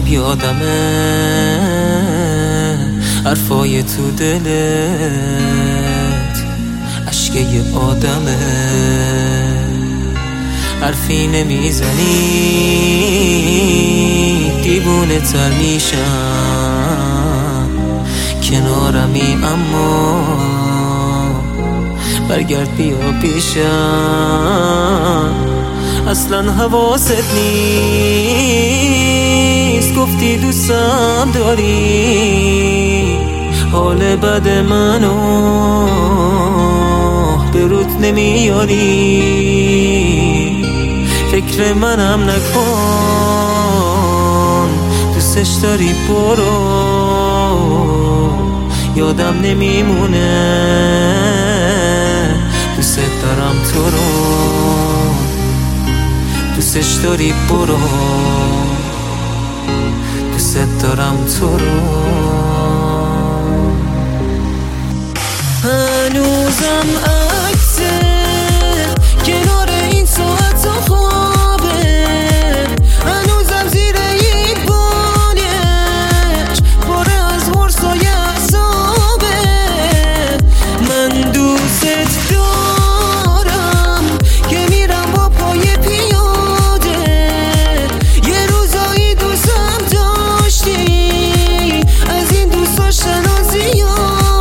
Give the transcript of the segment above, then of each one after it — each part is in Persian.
خوب یادمه حرفای تو دلت اشکه یه آدمه، حرفی نمیزنی دیوونه تر میشم، کنارمی اما برگرد بیا پیشم. اصلا حواست نیست گفتی دوستم داری، حال بد منو به رود نمیاری، فکر منم نکن دوستش داری برو، یادم نمیمونه دوست دارم تو رو، دوستش داری برو، دوست دارم تو رو. هنوزم عکسه کنار این ساعت و خوابه، هنوزم زیر این بانیش پاره از ورسای اعصابه. من دوست دارم که میرم با پای پیاده، یه روزایی دوستم داشتی از این دوست داشتن و زیاده.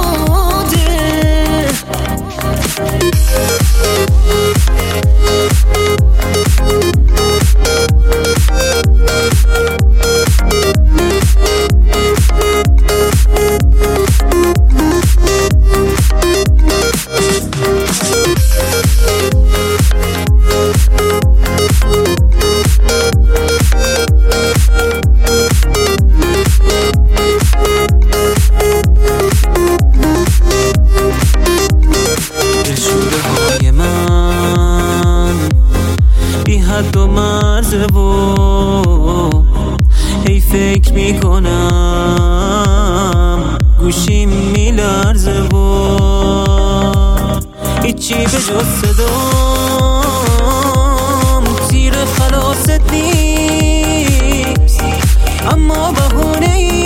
بی حد و مرزه و هی فکر میکنم گوشیم میلرزه و هیچی به جز صدام تیر خلاصت نیست، اما بهونه ای